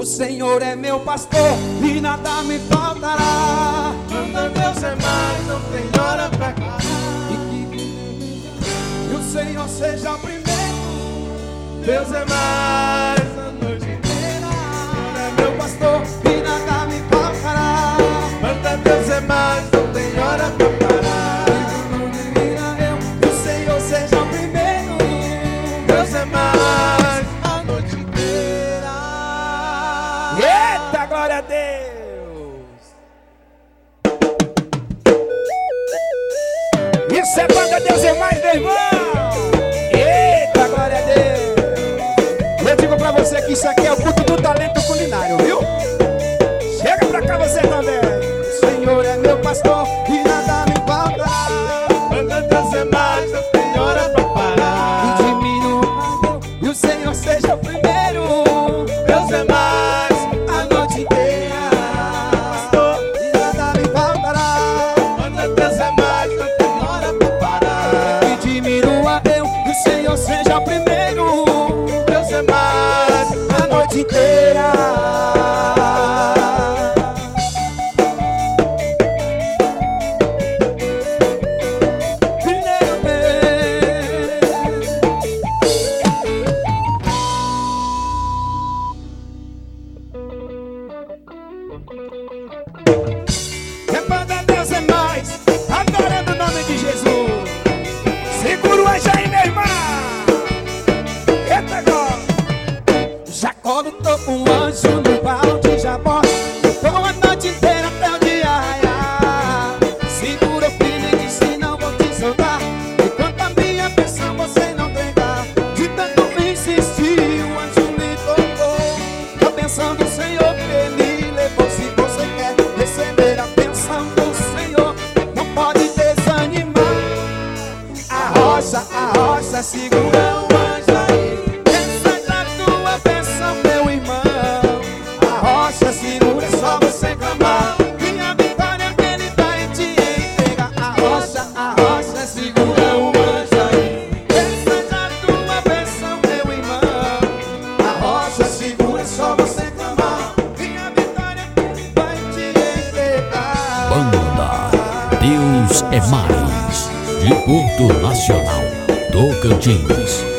O Senhor é meu pastor e nada me faltará. Quando Deus é mais, não tem hora pra parar. E o Senhor seja o primeiro. Deus é mais a noite inteira. É meu pastor e nada me faltará. Quando Deus é mais, não tem hora pra parar. E o Senhor seja o primeiro. Deus é mais a noite inteira. Eita, glória a Deus! Isso é banda Deus é mais, meu irmão! Eita, glória a Deus! Eu digo pra você que isso aqui é o culto do talento culinário, viu? Chega pra cá você também! O Senhor é meu pastor e nada me falta. Quando Deus é mais, não tem hora pra parar. E diminua e o Senhor seja o primeiro. Deus é mais A noite inteira, pastor, e nada me faltará. quando Deus é mais, não tem hora pra parar. E diminua eu, e o Senhor seja o primeiro. Deus é mais A noite inteira. Primeiro Repanda Deus é mais, adorando o nome de Jesus. Segura o anjo aí, meu irmão. Eita, agora. Jacó lutou com um anjo no pau de Jabó. Lutou a noite inteira até o dia raiar. Segura firme e disse: não vou te soltar. Enquanto a minha bênção você não entregar. De tanto insistir, o anjo lhe tocou. A bênção do Senhor que ele levou. Se você quer receber a bênção do Senhor, não pode desanimar. A rocha, segura o anjo aí. Essa é a tua bênção, meu irmão. A rocha segura, é só você clamar. Minha vitória que ele vai te entregar. A rocha segura o anjo aí. Essa é a tua bênção, meu irmão. A rocha segura, é só você clamar. Minha vitória que ele vai te entregar. Banda Deus é Mais, de Porto Nacional, Tocantins.